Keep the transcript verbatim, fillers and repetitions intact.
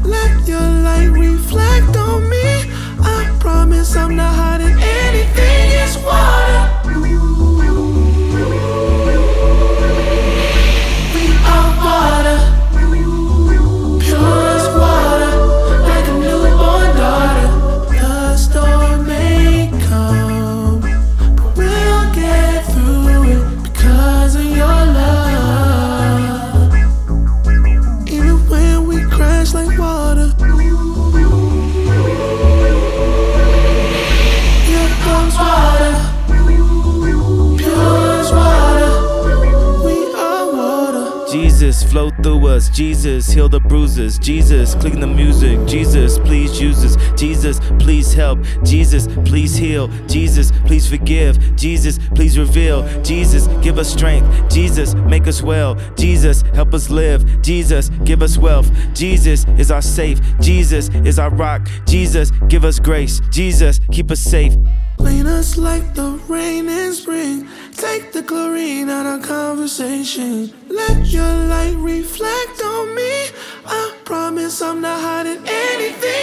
Let your light reflect on me. I promise I'm not hiding anything. It's water. We are water. Pure as water, like a newborn daughter. The storm may come, but we'll get through it because of your love. Even when we crash like water, here comes water. Pure as water, we are water. Jesus, flow through us. Jesus, heal the bruises. Jesus, clean the music. Jesus, please use us. Jesus, please help. Jesus, please heal. Jesus, please forgive. Jesus, please reveal. Jesus, give us strength. Jesus, make us well. Jesus, help us live. Jesus, give us wealth. Jesus is our safe. Jesus is our rock. Jesus, give us grace. Jesus, keep us safe. Clean us like the rain in spring. Take the chlorine out of conversation. Let your light reflect on me. I promise I'm not hiding anything.